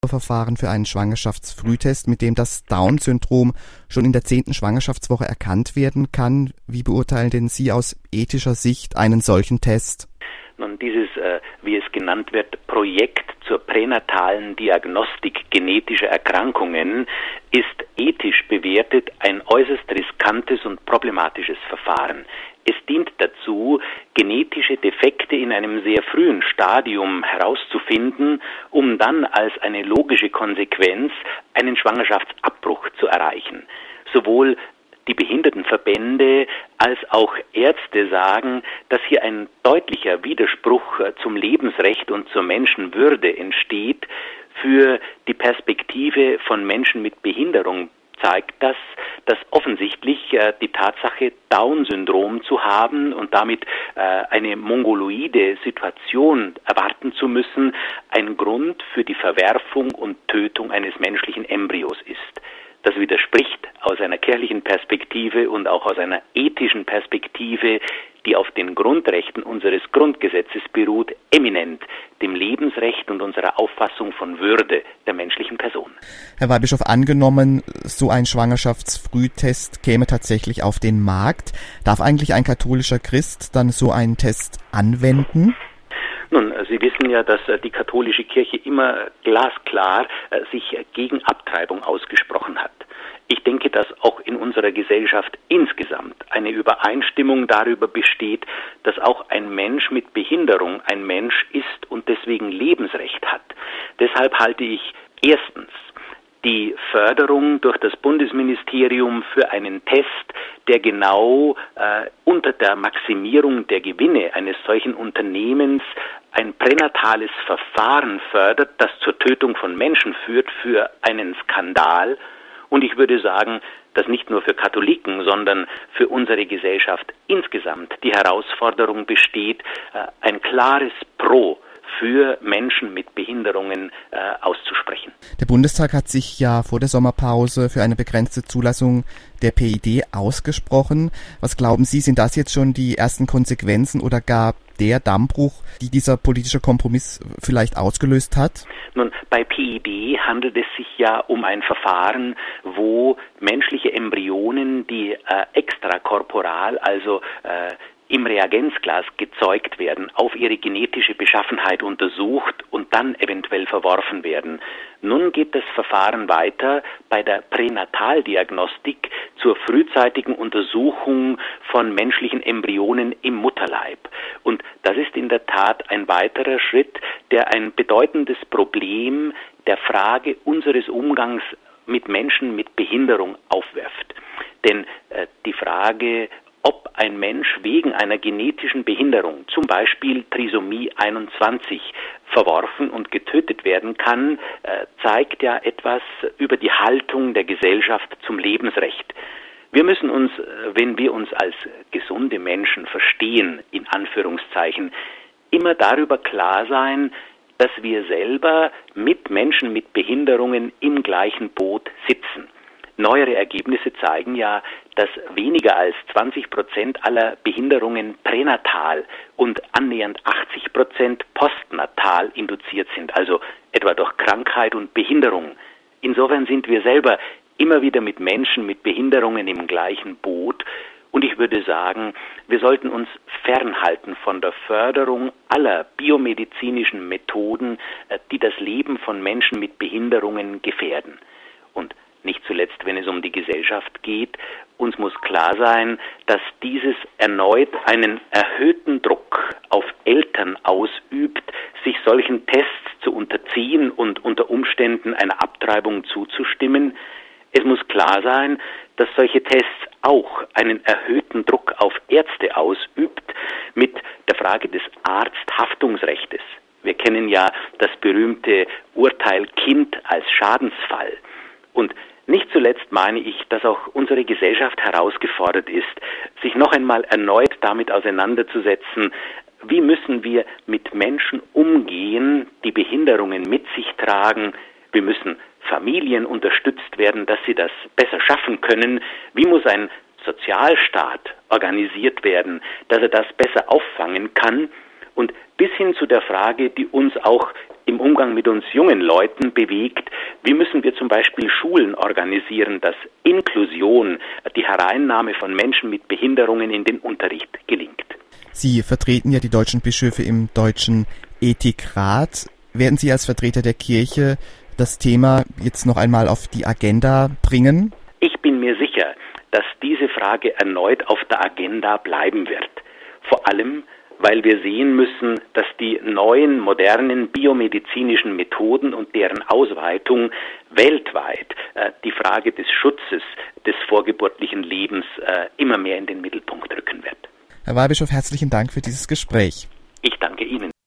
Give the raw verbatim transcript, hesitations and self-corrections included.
Verfahren für einen Schwangerschaftsfrühtest, mit dem das Down-Syndrom schon in der zehnten Schwangerschaftswoche erkannt werden kann. Wie beurteilen denn Sie aus ethischer Sicht einen solchen Test? Nun, dieses, äh, wie es genannt wird, Projekt zur pränatalen Diagnostik genetischer Erkrankungen ist ethisch bewertet ein äußerst riskantes und problematisches Verfahren. Es dient dazu, genetische Defekte in einem sehr frühen Stadium herauszufinden, um dann als eine logische Konsequenz einen Schwangerschaftsabbruch zu erreichen. Sowohl die Behindertenverbände als auch Ärzte sagen, dass hier ein deutlicher Widerspruch zum Lebensrecht und zur Menschenwürde entsteht. Für die Perspektive von Menschen mit Behinderung zeigt das, dass offensichtlich äh, die Tatsache, Down-Syndrom zu haben und damit äh, eine mongoloide Situation erwarten zu müssen, ein Grund für die Verwerfung und Tötung eines menschlichen Embryos ist. Das widerspricht aus einer kirchlichen Perspektive und auch aus einer ethischen Perspektive, die auf den Grundrechten unseres Grundgesetzes beruht, eminent dem Lebensrecht und unserer Auffassung von Würde der menschlichen Person. Herr Weihbischof, angenommen, so ein Schwangerschaftsfrühtest käme tatsächlich auf den Markt, darf eigentlich ein katholischer Christ dann so einen Test anwenden? Nun, Sie wissen ja, dass die katholische Kirche immer glasklar sich gegen Abtreibung ausgesprochen hat. Ich denke, dass auch in unserer Gesellschaft insgesamt eine Übereinstimmung darüber besteht, dass auch ein Mensch mit Behinderung ein Mensch ist und deswegen Lebensrecht hat. Deshalb halte ich erstens die Förderung durch das Bundesministerium für einen Test, der genau äh, unter der Maximierung der Gewinne eines solchen Unternehmens ein pränatales Verfahren fördert, das zur Tötung von Menschen führt, für einen Skandal. Und ich würde sagen, dass nicht nur für Katholiken, sondern für unsere Gesellschaft insgesamt die Herausforderung besteht, äh, ein klares Pro für Menschen mit Behinderungen äh, auszusprechen. Der Bundestag hat sich ja vor der Sommerpause für eine begrenzte Zulassung der P I D ausgesprochen. Was glauben Sie, sind das jetzt schon die ersten Konsequenzen oder gar der Dammbruch, die dieser politische Kompromiss vielleicht ausgelöst hat? Nun, bei P I D handelt es sich ja um ein Verfahren, wo menschliche Embryonen, die äh, extrakorporal, also äh, im Reagenzglas gezeugt werden, auf ihre genetische Beschaffenheit untersucht und dann eventuell verworfen werden. Nun geht das Verfahren weiter bei der Pränataldiagnostik zur frühzeitigen Untersuchung von menschlichen Embryonen im Mutterleib. Und das ist in der Tat ein weiterer Schritt, der ein bedeutendes Problem der Frage unseres Umgangs mit Menschen mit Behinderung aufwirft. Denn äh, die Frage, ob ein Mensch wegen einer genetischen Behinderung, zum Beispiel Trisomie einundzwanzig, verworfen und getötet werden kann, äh, zeigt ja etwas über die Haltung der Gesellschaft zum Lebensrecht. Wir müssen uns, wenn wir uns als gesunde Menschen verstehen, in Anführungszeichen, immer darüber klar sein, dass wir selber mit Menschen mit Behinderungen im gleichen Boot sitzen. Neuere Ergebnisse zeigen ja, dass weniger als zwanzig Prozent aller Behinderungen pränatal und annähernd achtzig Prozent postnatal induziert sind, also etwa durch Krankheit und Behinderung. Insofern sind wir selber immer wieder mit Menschen mit Behinderungen im gleichen Boot. Und ich würde sagen, wir sollten uns fernhalten von der Förderung aller biomedizinischen Methoden, die das Leben von Menschen mit Behinderungen gefährden. Und nicht zuletzt, wenn es um die Gesellschaft geht, uns muss klar sein, dass dieses erneut einen erhöhten Druck auf Eltern ausübt, sich solchen Tests zu unterziehen und unter Umständen einer Abtreibung zuzustimmen. Es muss klar sein, dass solche Tests auch einen erhöhten Druck auf Ärzte ausübt mit der Frage des Arzthaftungsrechtes. Wir kennen ja das berühmte Urteil Kind als Schadensfall. Und nicht zuletzt meine ich, dass auch unsere Gesellschaft herausgefordert ist, sich noch einmal erneut damit auseinanderzusetzen, wie müssen wir mit Menschen umgehen, die Behinderungen mit sich tragen. Wir müssen Familien unterstützt werden, dass sie das besser schaffen können. Wie muss ein Sozialstaat organisiert werden, dass er das besser auffangen kann? Und bis hin zu der Frage, die uns auch im Umgang mit uns jungen Leuten bewegt. Wie müssen wir zum Beispiel Schulen organisieren, dass Inklusion, die Hereinnahme von Menschen mit Behinderungen in den Unterricht gelingt? Sie vertreten ja die deutschen Bischöfe im Deutschen Ethikrat. Werden Sie als Vertreter der Kirche das Thema jetzt noch einmal auf die Agenda bringen? Ich bin mir sicher, dass diese Frage erneut auf der Agenda bleiben wird. Vor allem, weil wir sehen müssen, dass die neuen, modernen biomedizinischen Methoden und deren Ausweitung weltweit äh, die Frage des Schutzes des vorgeburtlichen Lebens äh, immer mehr in den Mittelpunkt rücken wird. Herr Weihbischof, herzlichen Dank für dieses Gespräch. Ich danke Ihnen.